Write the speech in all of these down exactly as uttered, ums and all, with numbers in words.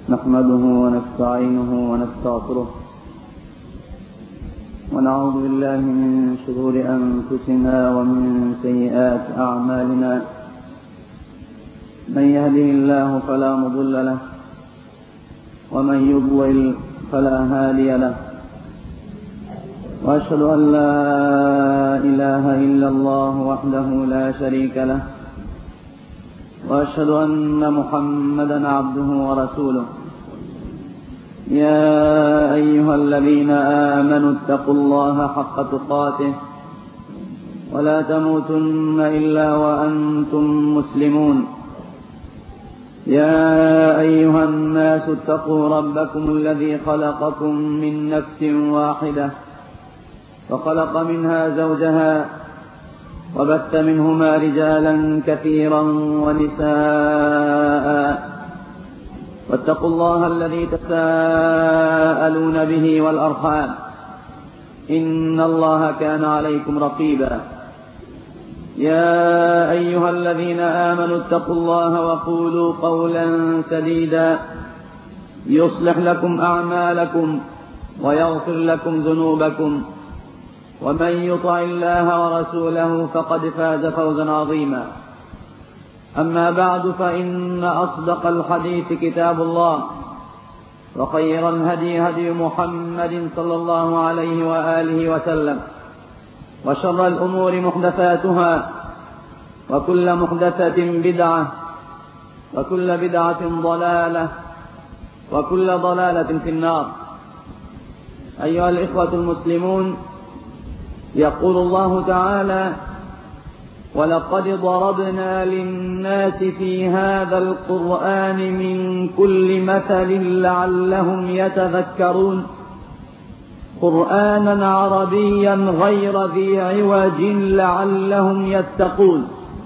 نحمده ونستعينه ونستغفره ونعوذ بالله من شرور أنفسنا ومن سيئات أعمالنا. من يهده الله فلا مضل له ومن يضلل فلا هادي له، وأشهد أن لا إله إلا الله وحده لا شريك له، وأشهد أن محمدا عبده ورسوله. يا أيها الذين آمنوا اتقوا الله حق تقاته ولا تموتن إلا وأنتم مسلمون. يا أيها الناس اتقوا ربكم الذي خلقكم من نفس واحدة وخلق منها زوجها وبث منهما رجالا كثيرا ونساء، واتقوا الله الذي تساءلون به والأرحام إن الله كان عليكم رقيبا. يا أيها الذين آمنوا اتقوا الله وقولوا قولا سديدا يصلح لكم أعمالكم ويغفر لكم ذنوبكم، ومن يطع الله ورسوله فقد فاز فوزا عظيما. أما بعد، فإن أصدق الحديث كتاب الله، وخير الهدي هدي محمد صلى الله عليه وآله وسلم، وشر الأمور محدثاتها، وكل محدثة بدعة، وكل بدعة ضلالة، وكل ضلالة في النار. أيها الإخوة المسلمون، يقول الله تعالى: ولقد ضربنا للناس في هذا القرآن من كل مثل لعلهم يتذكرون، قرآنا عربيا غير ذي عوج لعلهم يتقون.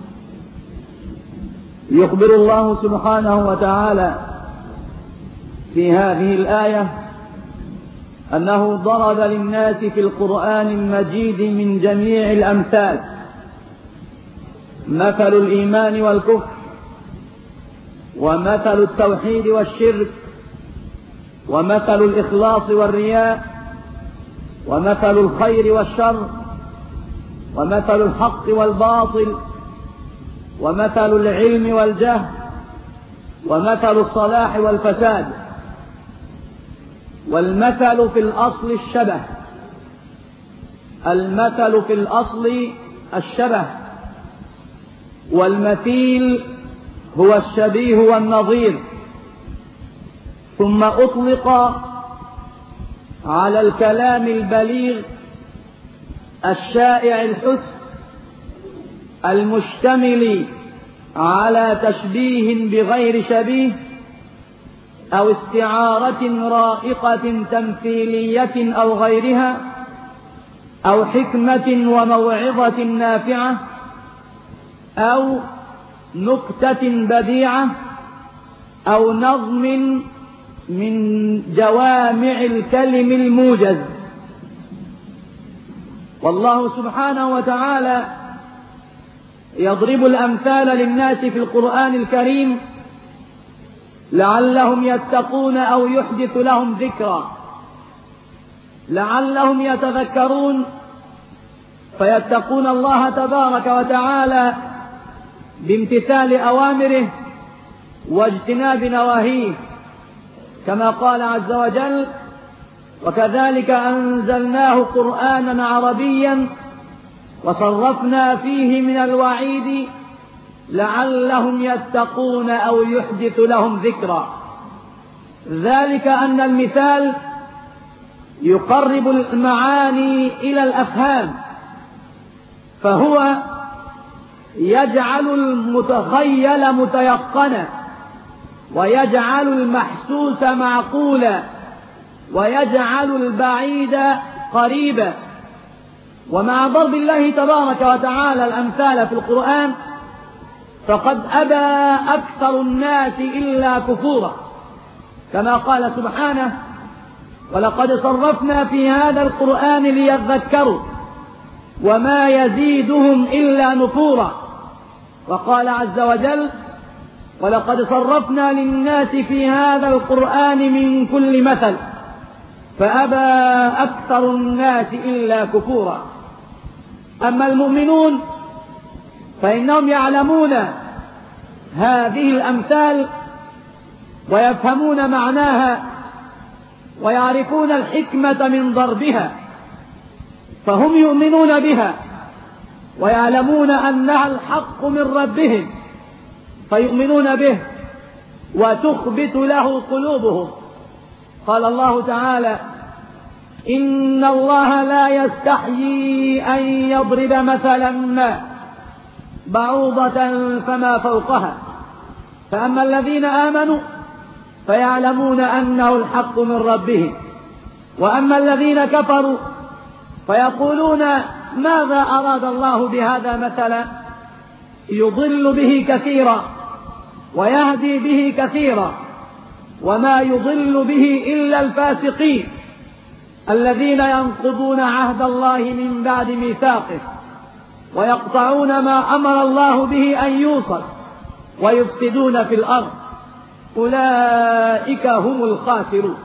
يخبر الله سبحانه وتعالى في هذه الآية أنه ضرب للناس في القرآن المجيد من جميع الأمثال، مثل الإيمان والكفر، ومثل التوحيد والشرك، ومثل الإخلاص والرياء، ومثل الخير والشر، ومثل الحق والباطل، ومثل العلم والجهل، ومثل الصلاح والفساد. والمثل في الأصل الشبه، المثل في الأصل الشبه، والمثيل هو الشبيه والنظير، ثم أطلق على الكلام البليغ الشائع الحسن المشتمل على تشبيه بغير شبيه، أو استعارة رائقة تمثيلية أو غيرها، أو حكمة وموعظة نافعة، أو نكتة بديعة، أو نظم من جوامع الكلم الموجز. والله سبحانه وتعالى يضرب الأمثال للناس في القرآن الكريم لعلهم يتقون أو يحدث لهم ذكرا، لعلهم يتذكرون فيتقون الله تبارك وتعالى بامتثال أوامره واجتناب نواهيه، كما قال عز وجل: وكذلك أنزلناه قرآنا عربيا وصرفنا فيه من الوعيد لعلهم يتقون أو يحدث لهم ذكرا. ذلك أن المثال يقرب المعاني إلى الأفهام، فهو يجعل المتخيل متيقنا، ويجعل المحسوس معقولا، ويجعل البعيد قريبا. ومع ضرب الله تبارك وتعالى الأمثال في القرآن فقد أبى أكثر الناس إلا كفورا، كما قال سبحانه: ولقد صرفنا في هذا القرآن ليذكروا وما يزيدهم إلا نفورا. وقال عز وجل: ولقد صرفنا للناس في هذا القرآن من كل مثل فأبى أكثر الناس إلا كفورا. أما المؤمنون فإنهم يعلمون هذه الأمثال ويفهمون معناها ويعرفون الحكمة من ضربها، فهم يؤمنون بها ويعلمون أنها الحق من ربهم فيؤمنون به وتخبت له قلوبهم. قال الله تعالى: إن الله لا يستحيي أن يضرب مثلا ما بعوضة فما فوقها، فأما الذين آمنوا فيعلمون أنه الحق من ربهم، وأما الذين كفروا فيقولون ماذا أراد الله بهذا مثلا يضل به كثيرا ويهدي به كثيرا وما يضل به إلا الفاسقين الذين ينقضون عهد الله من بعد ميثاقه ويقطعون ما أمر الله به أن يوصل ويفسدون في الأرض أولئك هم الخاسرون.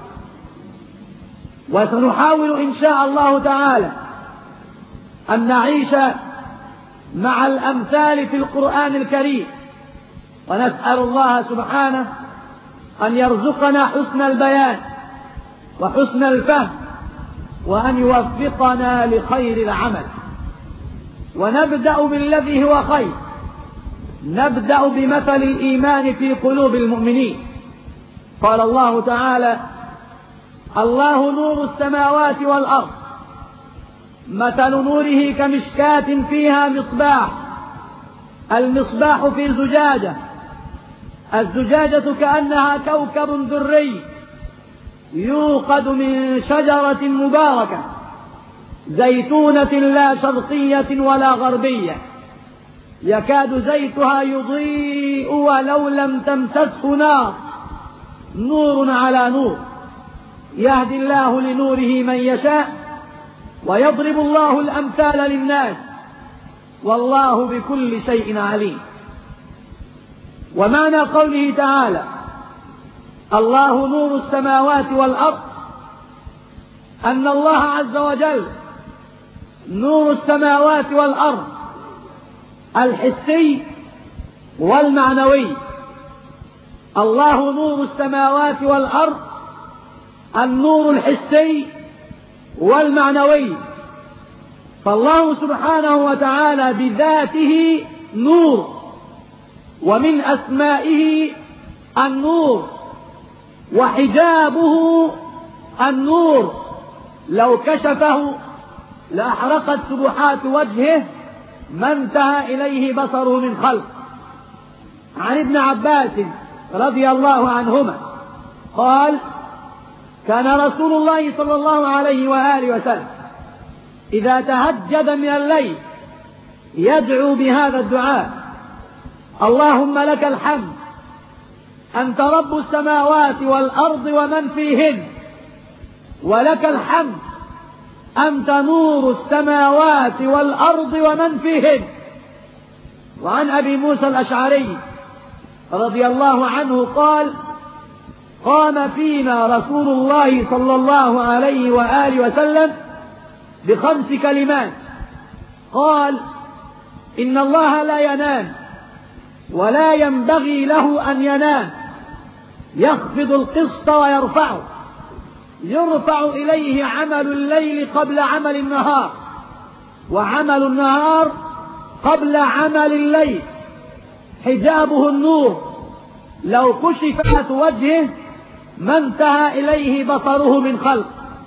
وسنحاول إن شاء الله تعالى أن نعيش مع الأمثال في القرآن الكريم، ونسأل الله سبحانه أن يرزقنا حسن البيان وحسن الفهم وأن يوفقنا لخير العمل. ونبدأ بالذي هو خير، نبدأ بمثل الإيمان في قلوب المؤمنين. قال الله تعالى: الله نور السماوات والأرض مثل نوره كمشكاة فيها مصباح، المصباح في زجاجة، الزجاجة كأنها كوكب دري يوقد من شجرة مباركة زيتونة لا شرقية ولا غربية يكاد زيتها يضيء ولو لم تمسسه نار، نور على نور، يهدي الله لنوره من يشاء ويضرب الله الأمثال للناس والله بكل شيء عليم. ومعنى قوله تعالى: الله نور السماوات والأرض، أن الله عز وجل نور السماوات والأرض الحسي والمعنوي. الله نور السماوات والأرض النور الحسي والمعنوي، فالله سبحانه وتعالى بذاته نور، ومن أسمائه النور، وحجابه النور، لو كشفه لأحرقت سبحات وجهه ما انتهى إليه بصره من خلق. عن ابن عباس رضي الله عنهما قال: كان رسول الله صلى الله عليه وآله وسلم إذا تهجد من الليل يدعو بهذا الدعاء: اللهم لك الحمد أنت رب السماوات والأرض ومن فيهن، ولك الحمد أنت نور السماوات والأرض ومن فيهن. وعن أبي موسى الأشعري رضي الله عنه قال: قام فينا رسول الله صلى الله عليه وآله وسلم بخمس كلمات، قال: إن الله لا ينام ولا ينبغي له أن ينام، يخفض القسط ويرفعه، يرفع إليه عمل الليل قبل عمل النهار، وعمل النهار قبل عمل الليل، حجابه النور، لو كشفت وجهه ما انتهى إليه بصره من خلق.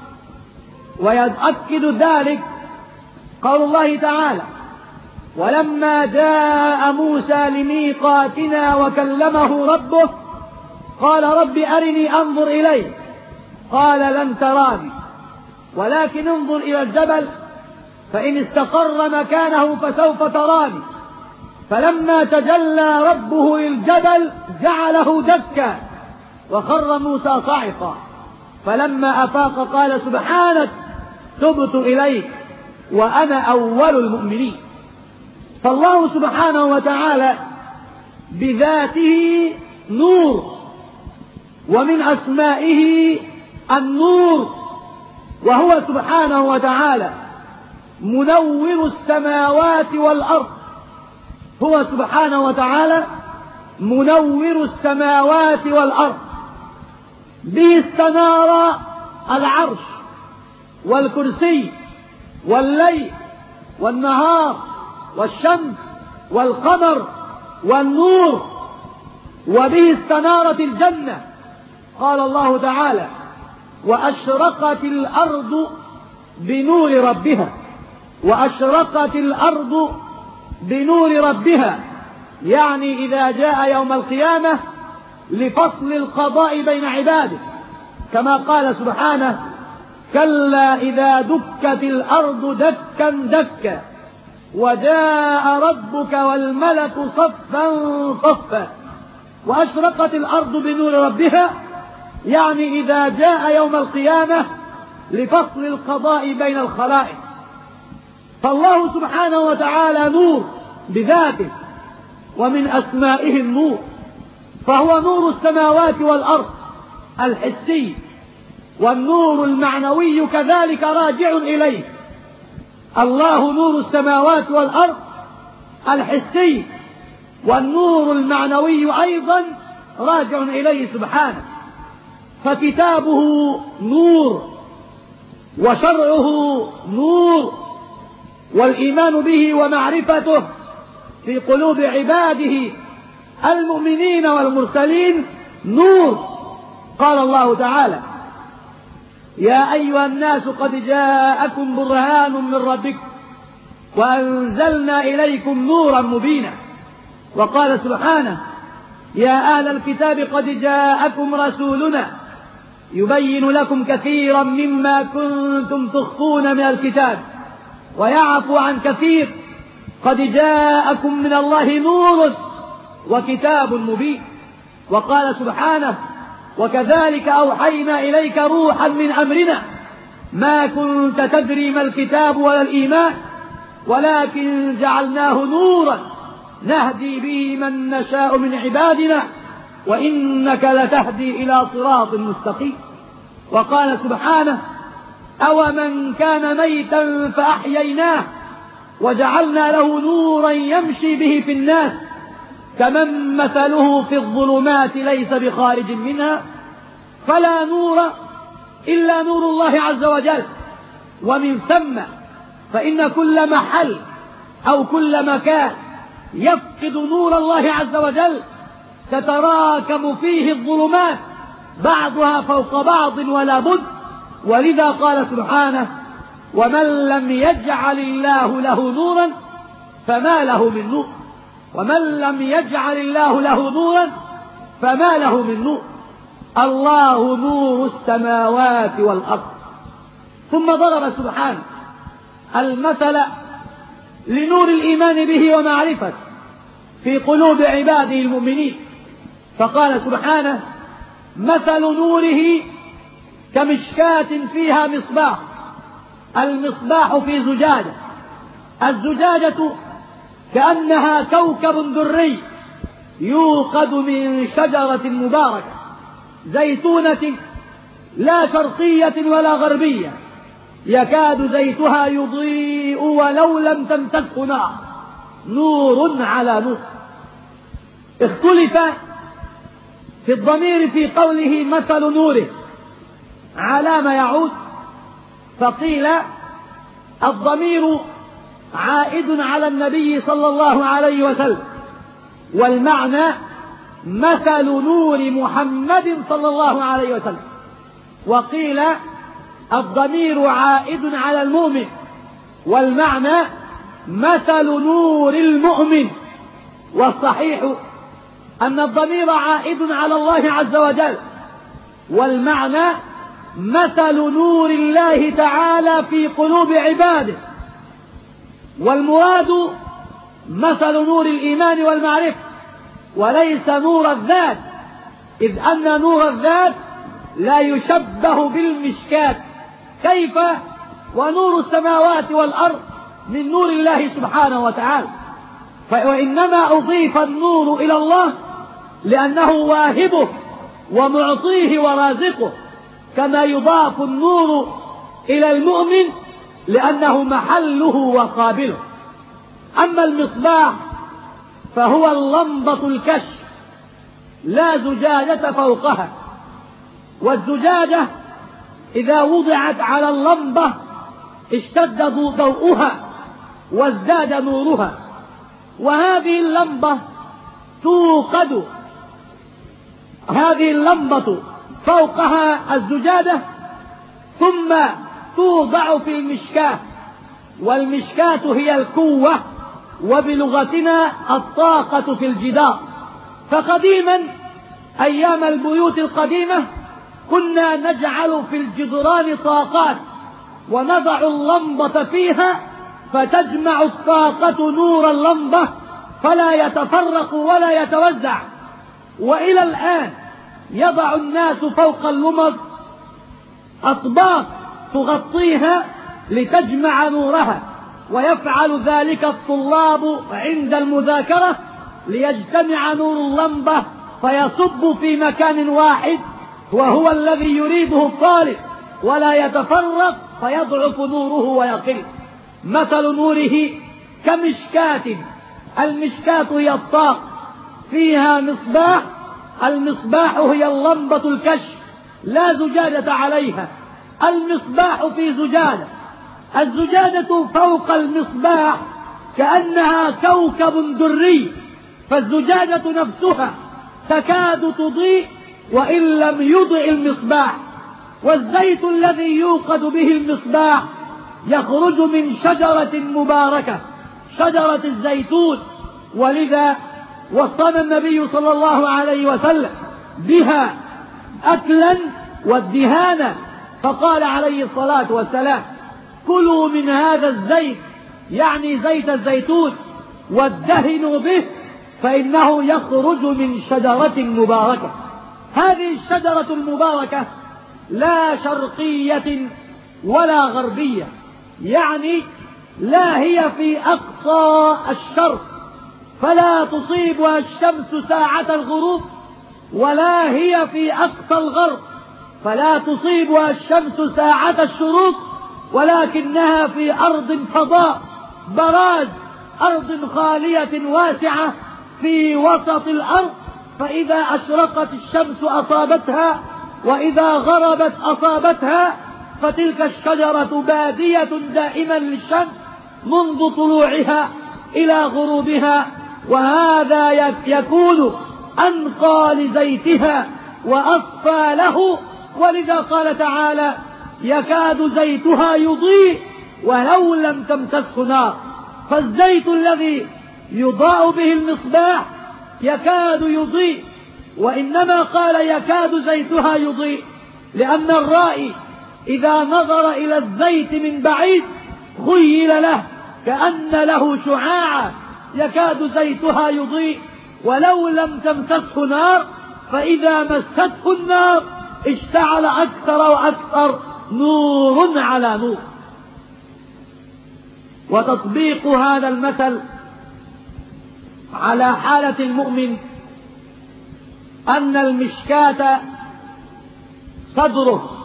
ويؤكد ذلك قول الله تعالى: ولما جاء موسى لميقاتنا وكلمه ربه قال رب أرني أنظر إليه، قال لن تراني ولكن انظر إلى الجبل فإن استقر مكانه فسوف تراني، فلما تجلى ربه للجبل جعله دكا وخر موسى صعقا، فلما أفاق قال سبحانك تبت إليك وأنا أول المؤمنين. فالله سبحانه وتعالى بذاته نور، ومن أسمائه النور، وهو سبحانه وتعالى منور السماوات والأرض. هو سبحانه وتعالى منور السماوات والأرض، به استنار العرش والكرسي والليل والنهار والشمس والقمر والنور، وبه استنارت الجنة. قال الله تعالى: وأشرقت الأرض بنور ربها. وأشرقت الأرض بنور ربها، يعني إذا جاء يوم القيامة لفصل القضاء بين عباده، كما قال سبحانه: كلا إذا دكت الأرض دكا دكا وجاء ربك والملك صفا صفا. وأشرقت الأرض بنور ربها، يعني إذا جاء يوم القيامة لفصل القضاء بين الخلائق. فالله سبحانه وتعالى نور بذاته، ومن أسمائه النور، فهو نور السماوات والأرض الحسي، والنور المعنوي كذلك راجع إليه. الله نور السماوات والأرض الحسي، والنور المعنوي أيضا راجع إليه سبحانه. فكتابه نور، وشرعه نور، والإيمان به ومعرفته في قلوب عباده المؤمنين والمرسلين نور. قال الله تعالى: يا أيها الناس قد جاءكم برهان من ربكم وأنزلنا إليكم نورا مبينا. وقال سبحانه: يا أهل الكتاب قد جاءكم رسولنا يبين لكم كثيرا مما كنتم تخفون من الكتاب ويعفو عن كثير، قد جاءكم من الله نور وكتاب مبين. وقال سبحانه: وكذلك أوحينا إليك روحا من أمرنا ما كنت تدري ما الكتاب ولا الإيمان ولكن جعلناه نورا نهدي به من نشاء من عبادنا وإنك لتهدي إلى صراط مستقيم. وقال سبحانه: أومن كان ميتا فأحييناه وجعلنا له نورا يمشي به في الناس كمن مثله في الظلمات ليس بخارج منها. فلا نور إلا نور الله عز وجل. ومن ثم فإن كل محل أو كل مكان يفقد نور الله عز وجل تتراكم فيه الظلمات بعضها فوق بعض ولا بد. ولذا قال سبحانه: ومن لم يجعل الله له نورا فما له من نور. ومن لم يجعل الله له نورا فما له من نور. الله نور السماوات والأرض. ثم ضرب سبحانه المثل لنور الإيمان به ومعرفته في قلوب عباده المؤمنين، فقال سبحانه: مثل نوره كمشكاة فيها مصباح. المصباح في زجاجة، الزجاجة كأنها كوكب دري يوقد من شجرة مباركة زيتونة لا شرقية ولا غربية يكاد زيتها يضيء ولو لم تمسسه نار، نور على نور. اختلف في الضمير في قوله مثل نوره على ما يعود، فقيل الضمير عائد على النبي صلى الله عليه وسلم، والمعنى مثل نور محمد صلى الله عليه وسلم. وقيل الضمير عائد على المؤمن، والمعنى مثل نور المؤمن. والصحيح أن الضمير عائد على الله عز وجل، والمعنى مثل نور الله تعالى في قلوب عباده. والمراد مثل نور الإيمان والمعرفة وليس نور الذات، إذ أن نور الذات لا يشبه بالمشكاة، كيف ونور السماوات والأرض من نور الله سبحانه وتعالى. وإنما أضيف النور إلى الله لأنه واهبه ومعطيه ورازقه، كما يضاف النور إلى المؤمن لأنه محله وقابله. أما المصباح فهو اللمبة الكشف، لا زجاجة فوقها، والزجاجة إذا وضعت على اللمبة اشتد ضوءها وازداد نورها، وهذه اللمبة توقد، هذه اللمبة فوقها الزجاجة ثم توضع في المشكاة، والمشكاة هي القوة وبلغتنا الطاقة في الجدار. فقديما أيام البيوت القديمة كنا نجعل في الجدران طاقات ونضع اللمبة فيها فتجمع الطاقة نور اللمبة فلا يتفرق ولا يتوزع. وإلى الآن يضع الناس فوق اللمض أطباق تغطيها لتجمع نورها، ويفعل ذلك الطلاب عند المذاكرة ليجتمع نور اللمبة فيصب في مكان واحد وهو الذي يريده الطالب ولا يتفرق فيضعف نوره ويقل. مثل نوره كمشكاة، المشكاة هي الطاق فيها مصباح، المصباح هي اللمبة الكشف لا زجاجة عليها، المصباح في زجاجة، الزجاجة فوق المصباح كأنها كوكب دري، فالزجاجة نفسها تكاد تضيء وإن لم يضئ المصباح. والزيت الذي يوقد به المصباح يخرج من شجرة مباركة، شجرة الزيتون، ولذا وصانا النبي صلى الله عليه وسلم بها أكلا وادهانا، فقال عليه الصلاة والسلام: كلوا من هذا الزيت، يعني زيت الزيتون، وادهنوا به فإنه يخرج من شجرة مباركة. هذه الشجرة المباركة لا شرقية ولا غربية، يعني لا هي في أقصى الشرق فلا تصيبها الشمس ساعة الغروب، ولا هي في أقصى الغرب فلا تصيبها الشمس ساعة الشروق، ولكنها في أرض فضاء براز، أرض خالية واسعة في وسط الأرض، فإذا أشرقت الشمس أصابتها وإذا غربت أصابتها، فتلك الشجرة بادية دائما للشمس منذ طلوعها إلى غروبها، وهذا يكون أنقى لزيتها وأصفى له. ولذا قال تعالى: يكاد زيتها يضيء ولو لم تمسسه نار. فالزيت الذي يضاء به المصباح يكاد يضيء، وإنما قال يكاد زيتها يضيء لأن الرائي إذا نظر إلى الزيت من بعيد خيل له كأن له شعاعا، يكاد زيتها يضيء ولو لم تمسسه نار، فإذا مسته النار اشتعل أكثر وأكثر، نور على نور. وتطبيق هذا المثل على حالة المؤمن أن المشكاة صدره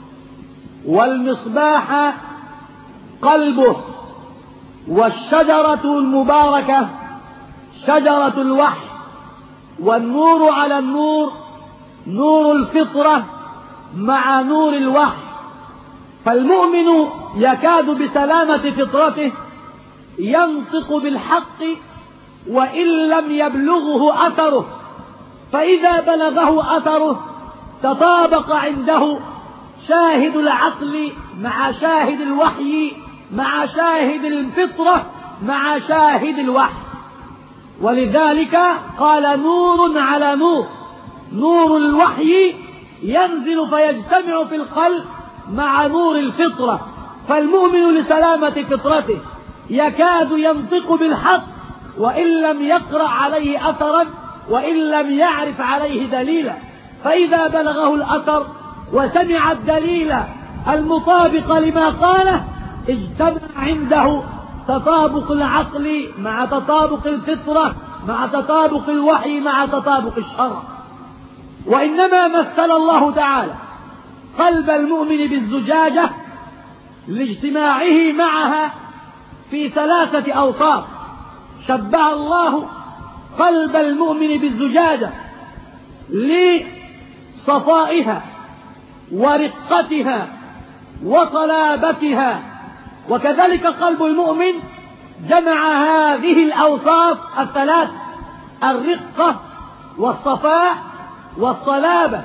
والمصباح قلبه، والشجرة المباركة شجرة الوحي، والنور على النور نور الفطرة مع نور الوحي. فالمؤمن يكاد بسلامة فطرته ينطق بالحق وإن لم يبلغه أثره، فإذا بلغه أثره تطابق عنده شاهد العقل مع شاهد الوحي مع شاهد الفطرة مع شاهد الوحي. ولذلك قال: نور على نور. نور الوحي ينزل فيجتمع في القلب مع نور الفطرة، فالمؤمن لسلامة فطرته يكاد ينطق بالحق وإن لم يقرأ عليه أثرا وإن لم يعرف عليه دليلا، فإذا بلغه الأثر وسمع الدليل المطابق لما قاله اجتمع عنده تطابق العقل مع تطابق الفطرة مع تطابق الوحي مع تطابق الشرع. وإنما مثل الله تعالى قلب المؤمن بالزجاجة لاجتماعه معها في ثلاثة أوصاف. شبه الله قلب المؤمن بالزجاجة لصفائها ورقتها وصلابتها، وكذلك قلب المؤمن جمع هذه الأوصاف الثلاث: الرقة والصفاء والصلابة.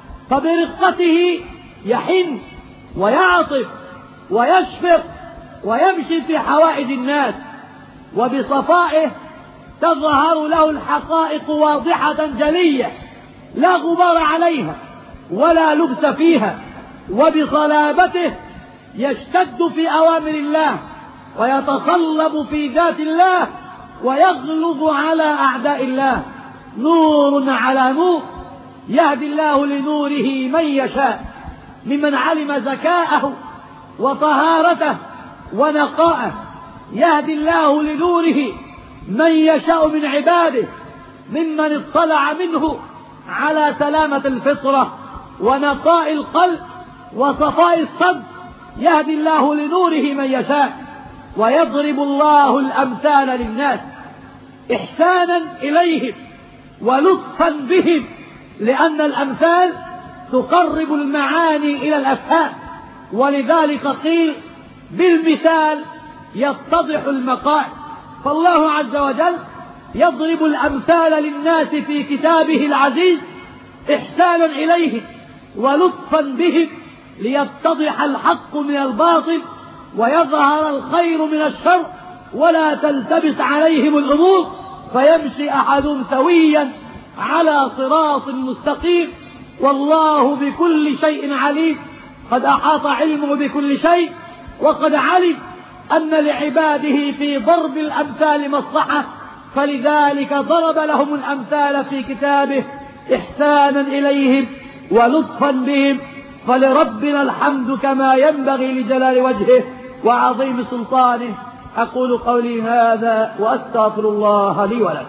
فبرقته يحن ويعطف ويشفق ويمشي في حوائج الناس، وبصفائه تظهر له الحقائق واضحة جلية لا غبار عليها ولا لبس فيها. وبصلابته يشتد في أوامر الله ويتصلب في ذات الله ويغلظ على أعداء الله. نور على نور يهدي الله لنوره من يشاء ممن علم زكاءه وطهارته ونقاءه. يهدي الله لنوره من يشاء من عباده ممن اطلع منه على سلامة الفطرة ونقاء القلب وصفاء الصدر. يهدي الله لنوره من يشاء. ويضرب الله الأمثال للناس إحسانا إليهم ولطفا بهم، لأن الأمثال تقرب المعاني إلى الأفهام، ولذلك قيل بالمثال يتضح المقال. فالله عز وجل يضرب الأمثال للناس في كتابه العزيز إحسانا إليهم ولطفا بهم ليتضح الحق من الباطل ويظهر الخير من الشر ولا تلتبس عليهم الأمور فيمشي أحدهم سويا على صراط مستقيم. والله بكل شيء عليم، قد أحاط علمه بكل شيء، وقد علم أن لعباده في ضرب الأمثال مصلحة، فلذلك ضرب لهم الأمثال في كتابه إحسانا إليهم ولطفا بهم. فلربنا الحمد كما ينبغي لجلال وجهه وعظيم سلطانه. أقول قولي هذا وأستغفر الله لي ولكم.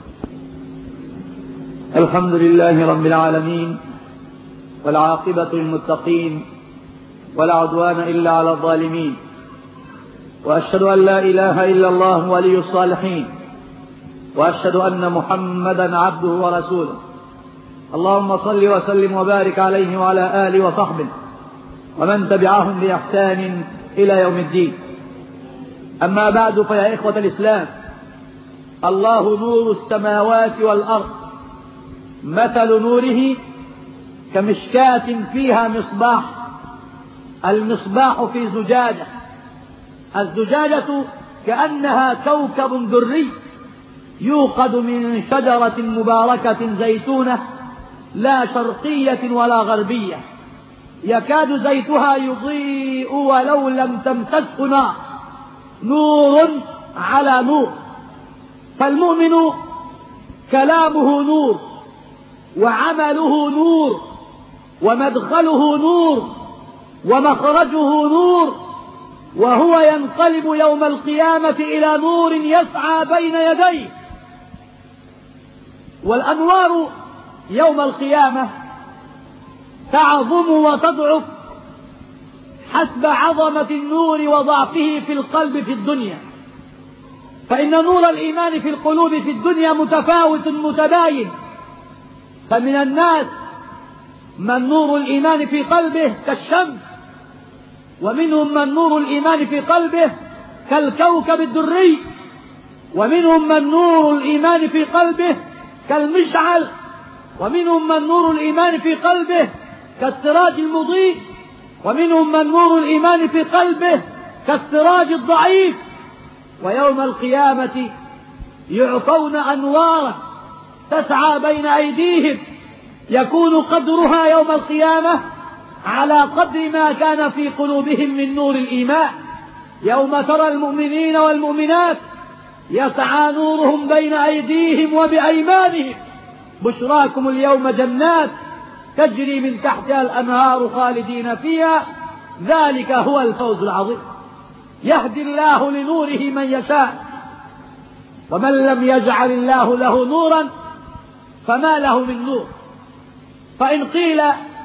الحمد لله رب العالمين، والعاقبة للمتقين، ولا عدوان إلا على الظالمين، وأشهد أن لا إله إلا الله ولي الصالحين، وأشهد أن محمدا عبده ورسوله. اللهم صل وسلم وبارك عليه وعلى آله وصحبه ومن تبعهم بإحسان إلى يوم الدين. أما بعد، فيا إخوة الإسلام، الله نور السماوات والأرض، مثل نوره كمشكاة فيها مصباح. المصباح في زجاجة، الزجاجة كأنها كوكب دري يوقد من شجرة مباركة زيتونة لا شرقية ولا غربية، يكاد زيتها يضيء ولو لم تمسسه نار، نور على نور. فالمؤمن كلامه نور، وعمله نور، ومدخله نور، ومخرجه نور، وهو ينقلب يوم القيامة إلى نور يسعى بين يديه. والأنوار يوم القيامة تعظم وتضعف حسب عظمة النور وضعفه في القلب في الدنيا. فإن نور الإيمان في القلوب في الدنيا متفاوت متباين، فمن الناس من نور الإيمان في قلبه كالشمس، ومنهم من نور الإيمان في قلبه كالكوكب الدري، ومنهم من نور الإيمان في قلبه كالمشعل، ومنهم من نور الإيمان في قلبه كالسراج المضيء، ومنهم من نور الإيمان في قلبه كالسراج الضعيف. ويوم القيامة يعطون أنوارا تسعى بين أيديهم، يكون قدرها يوم القيامة على قدر ما كان في قلوبهم من نور الإيمان. يوم ترى المؤمنين والمؤمنات يسعى نورهم بين أيديهم وبأيمانهم، بشراكم اليوم جنات تجري من تحتها الأنهار خالدين فيها، ذلك هو الفوز العظيم. يهدي الله لنوره من يشاء، ومن لم يجعل الله له نورا فما له من نور. فإن قيل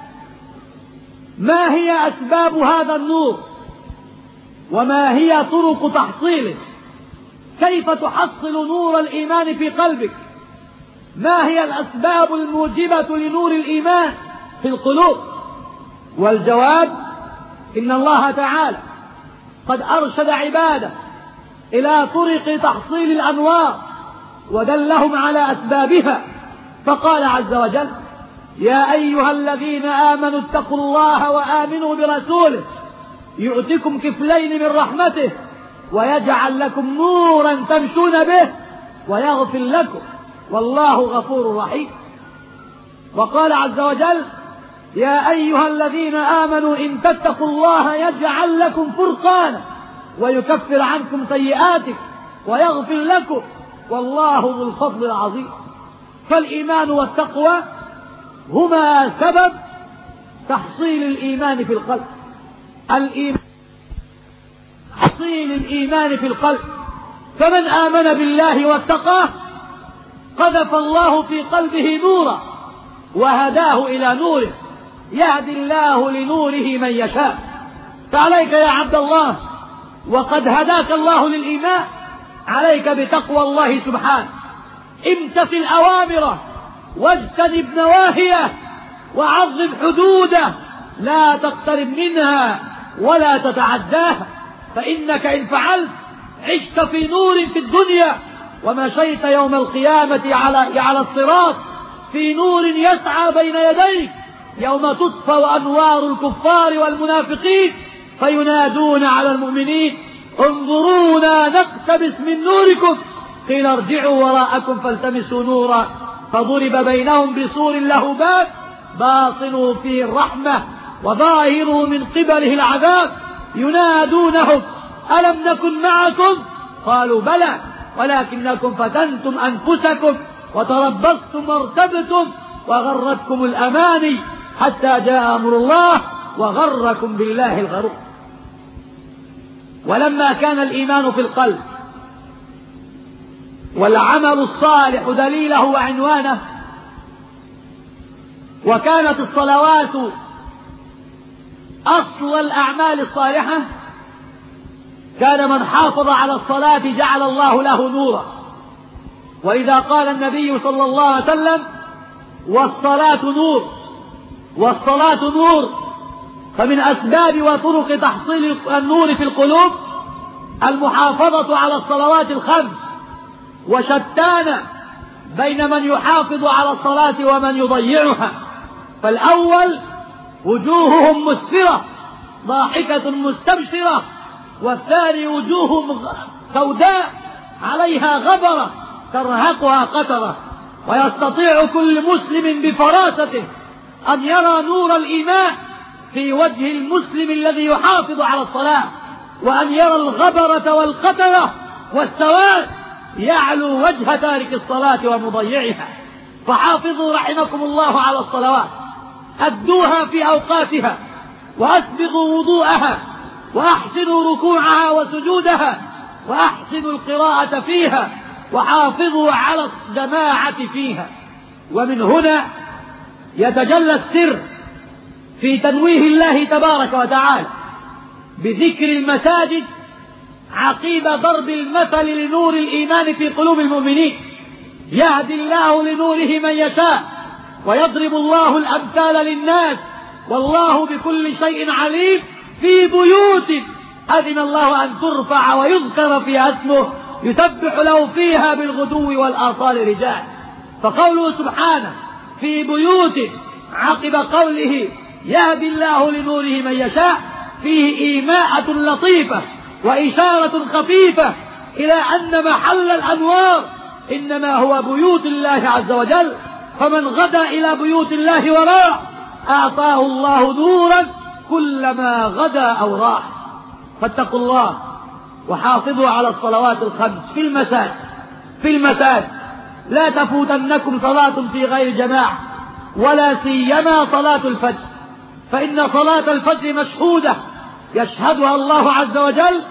ما هي أسباب هذا النور وما هي طرق تحصيله؟ كيف تحصل نور الإيمان في قلبك؟ ما هي الأسباب الموجبة لنور الإيمان في القلوب؟ والجواب إن الله تعالى قد أرشد عباده إلى طرق تحصيل الأنوار ودلهم على أسبابها، فقال عز وجل: يا أيها الذين آمنوا اتقوا الله وآمنوا برسوله يؤتكم كفلين من رحمته ويجعل لكم نورا تمشون به ويغفر لكم والله غفور رحيم. وقال عز وجل: يا أيها الذين آمنوا إن تتقوا الله يجعل لكم فرقانا ويكفر عنكم سيئاتكم ويغفر لكم والله ذو الفضل العظيم. فالإيمان والتقوى هما سبب تحصيل الإيمان في القلب. الإيمان تحصيل الإيمان في القلب، فمن آمن بالله واتقاه قذف الله في قلبه نورا وهداه إلى نوره، يهدي الله لنوره من يشاء. فعليك يا عبد الله وقد هداك الله للإيمان، عليك بتقوى الله سبحانه. امتثل أوامره واجتنب نواهيه وعظم حدوده، لا تقترب منها ولا تتعداها، فإنك إن فعلت عشت في نور في الدنيا ومشيت يوم القيامة على على الصراط في نور يسعى بين يديك يوم تطفأ أنوار الكفار والمنافقين فينادون على المؤمنين: انظرونا نقتبس من نوركم، قيل ارجعوا وراءكم فالتمسوا نورا فضرب بينهم بسور له باب باطنه فيه الرحمة وظاهره من قبله العذاب، ينادونهم: ألم نكن معكم؟ قالوا بلى ولكنكم فتنتم أنفسكم وتربصتم وارتبتم وغرتكم الأماني حتى جاء أمر الله وغركم بالله الغرور. ولما كان الإيمان في القلب والعمل الصالح دليله وعنوانه، وكانت الصلوات أصل الأعمال الصالحة، كان من حافظ على الصلاة جعل الله له نورا. وإذا قال النبي صلى الله عليه وسلم: والصلاة نور، والصلاة نور، فمن أسباب وطرق تحصيل النور في القلوب المحافظة على الصلوات الخمس، وشتان بين من يحافظ على الصلاة ومن يضيعها. فالأول وجوههم مسفرة ضاحكة مستبشرة، والثاني وجوههم سوداء عليها غبرة ترهقها قترة. ويستطيع كل مسلم بفراسته أن يرى نور الإيمان في وجه المسلم الذي يحافظ على الصلاة، وأن يرى الغبرة والقترة والسواد يعلو وجه تارك الصلاة ومضيعها. فحافظوا رحمكم الله على الصلوات، أدوها في أوقاتها، وأسبغوا وضوءها، وأحسنوا ركوعها وسجودها، وأحسنوا القراءة فيها، وحافظوا على الجماعة فيها. ومن هنا يتجلى السر في تنويه الله تبارك وتعالى بذكر المساجد عقيب ضرب المثل لنور الإيمان في قلوب المؤمنين. يهدي الله لنوره من يشاء ويضرب الله الأمثال للناس والله بكل شيء عليم. في بيوت أذن الله أن ترفع ويذكر فيها اسمه يسبح له فيها بالغدو والآصال رجال. فقوله سبحانه في بيوت عقب قوله يهدي الله لنوره من يشاء فيه إيماءة لطيفة وإشارة خفيفة إلى أن محل الأنوار إنما هو بيوت الله عز وجل. فمن غدا إلى بيوت الله وراء أعطاه الله نورا كلما غدا أو راح. فاتقوا الله وحافظوا على الصلوات الخمس في المساجد في المساجد لا تفوتنكم صلاة في غير جماعة، ولا سيما صلاة الفجر، فإن صلاة الفجر مشهودة يشهدها الله عز وجل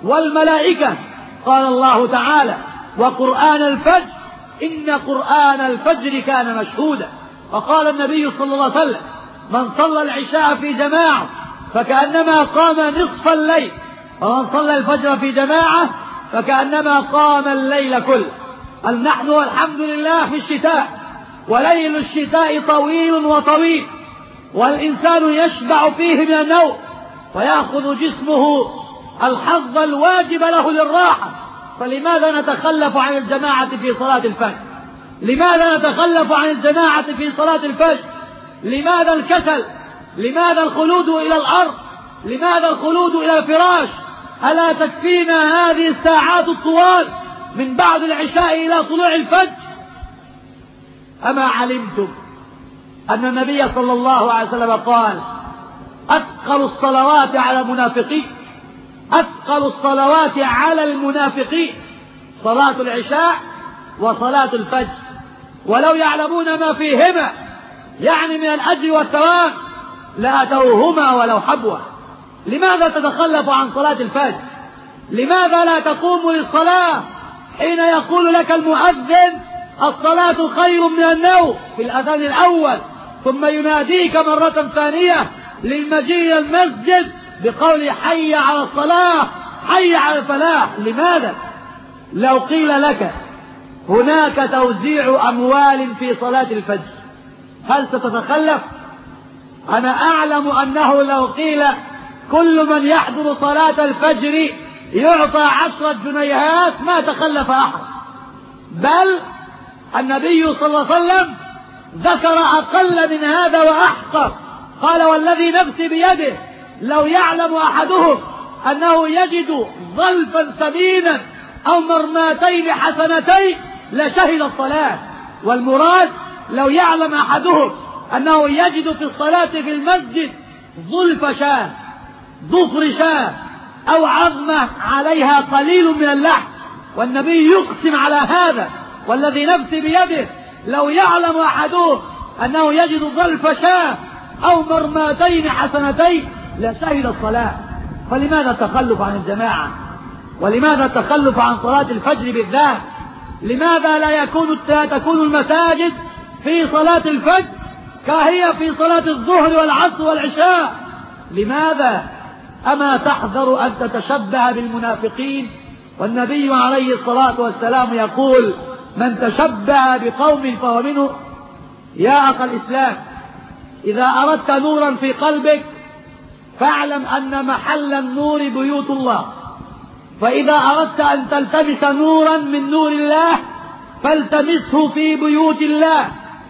والملائكة. قال الله تعالى: وقرآن الفجر إن قرآن الفجر كان مشهودا. وقال النبي صلى الله عليه وسلم: من صلى العشاء في جماعة فكأنما قام نصف الليل، ومن صلى الفجر في جماعة فكأنما قام الليل كله. قال: نحن والحمد لله في الشتاء، وليل الشتاء طويل وطويل، والإنسان يشبع فيه من النوم، ويأخذ جسمه الحظ الواجب له للراحة. فلماذا نتخلف عن الجماعة في صلاة الفجر؟ لماذا نتخلف عن الجماعة في صلاة الفجر؟ لماذا الكسل؟ لماذا الخلود إلى الأرض؟ لماذا الخلود إلى الفراش؟ ألا تكفينا هذه الساعات الطوال من بعد العشاء إلى طلوع الفجر؟ أما علمتم أن النبي صلى الله عليه وسلم قال: أثقل الصلوات على المنافقين، أثقل الصلوات على المنافقين صلاة العشاء وصلاة الفجر، ولو يعلمون ما فيهما يعني من الأجر والثواب لأتوهما ولو حبوا. لماذا تتخلف عن صلاة الفجر؟ لماذا لا تقوم للصلاة حين يقول لك المؤذن: الصلاة خير من النوم في الأذان الأول، ثم يناديك مرة ثانية للمجيء المسجد بقول: حي على الصلاة، حي على الفلاح؟ لماذا؟ لو قيل لك هناك توزيع أموال في صلاة الفجر هل ستتخلف؟ أنا أعلم أنه لو قيل كل من يحضر صلاة الفجر يعطى عشرة جنيهات ما تخلف أحد، بل النبي صلى الله عليه وسلم ذكر أقل من هذا وأحقر. قال: والذي نفسي بيده لو يعلم أحدهم أنه يجد ظلفا ثمينا أو مرماتين حسنتين لشهد الصلاة. والمراد لو يعلم أحدهم أنه يجد في الصلاة في المسجد ظلف شاة، ظفر شاة، أو عظمة عليها قليل من اللحم، والنبي يقسم على هذا: والذي نفسي بيده لو يعلم أحدهم أنه يجد ظلف شاة أو مرماتين حسنتين لشهد الصلاة. فلماذا التخلف عن الجماعة؟ ولماذا التخلف عن صلاة الفجر بالذات؟ لماذا لا يكون لا تكون المساجد في صلاة الفجر كهي في صلاة الظهر والعصر والعشاء؟ لماذا؟ أما تحذر أن تتشبه بالمنافقين؟ والنبي عليه الصلاة والسلام يقول: من تشبه بقوم فهو منه. يا أخ الإسلام، إذا أردت نورا في قلبك فاعلم أن محل النور بيوت الله، فإذا أردت أن تلتمس نورا من نور الله فالتمسه في بيوت الله.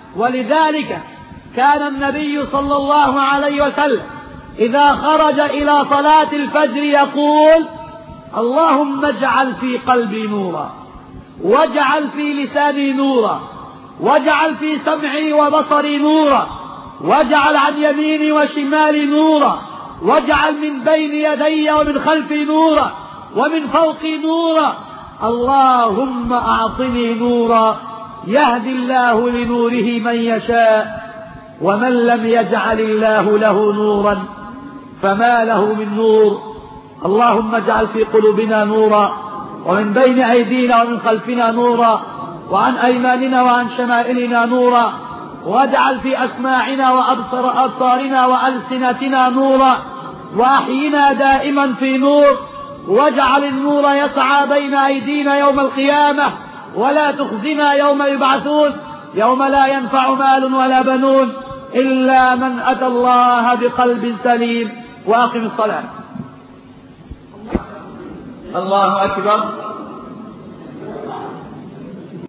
ولذلك كان النبي صلى الله عليه وسلم إذا خرج إلى صلاة الفجر يقول: اللهم اجعل في قلبي نورا، واجعل في لساني نورا، واجعل في سمعي وبصري نورا، واجعل عن يميني وشمالي نورا، واجعل من بين يدي ومن خلفي نورا، ومن فوقي نورا. اللهم أعطني نورا يهدي الله لنوره من يشاء، ومن لم يجعل الله له نورا فما له من نور. اللهم اجعل في قلوبنا نورا، ومن بين أيدينا ومن خلفنا نورا، وعن أيماننا وعن شمائلنا نورا، واجعل في أسماعنا وأبصر أبصارنا وألسنتنا نورا، وأحينا دائما في نور، واجعل النور يسعى بين أيدينا يوم القيامة، ولا تخزنا يوم يبعثون، يوم لا ينفع مال ولا بنون إلا من أتى الله بقلب سليم. وأقم الصلاة. الله أكبر.